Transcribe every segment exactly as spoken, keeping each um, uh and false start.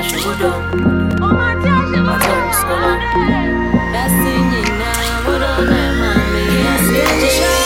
Ashudo, Atom Scholar, that's singing now, what on that mommy, yes,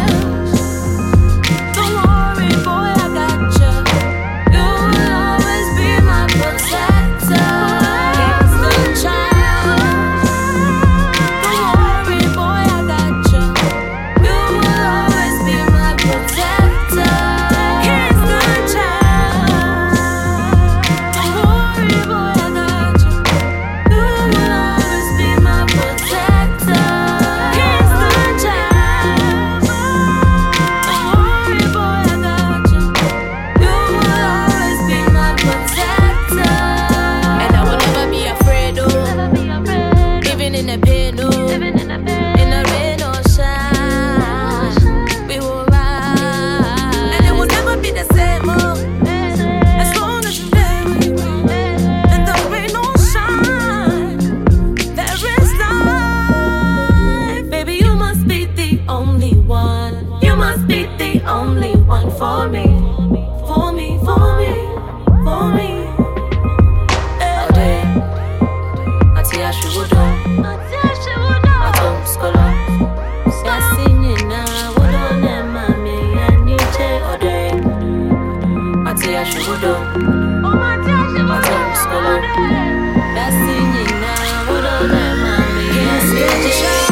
don't worry, boy, I got you. You will always be my protector. Kingston child. Don't worry, boy, I got you. You will always be my protector. Kingston child. Don't worry, boy, I got you. You will always be my protector. Kingston child. Don't worry, boy, I got you. You will always be my protector. And I will never be afraid, oh. Even in the pain, oh. In the rain or shine, we will ride. And it will never be the same, oh. As long as you're there with me. In the rain or shine, there is life. Baby, you must be the only one. You must be the only one for me. For me, for me, for me. All day, Ati Ashudo, Atom Scholar. That's singing now, what on that mommy, and you take all day. Ati Ashudo, Atom Scholar. That's singing now, what on that mommy, yes,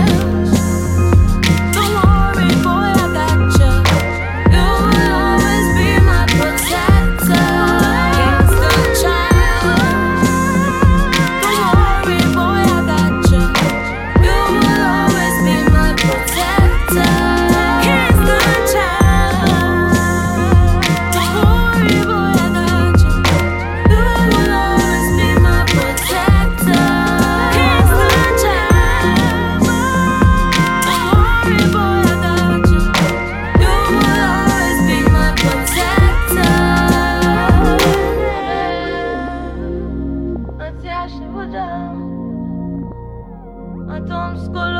don't worry, boy, I got you. You will always be my protector. Kingston child. Don't worry, boy, I got you. You will always be my protector. Kingston child. Don't worry, boy, I got you. You will always be my protector. Kingston child. Don't worry, boy, I got you. You will always be my protector. Ati Ashudo, Atom Scholar.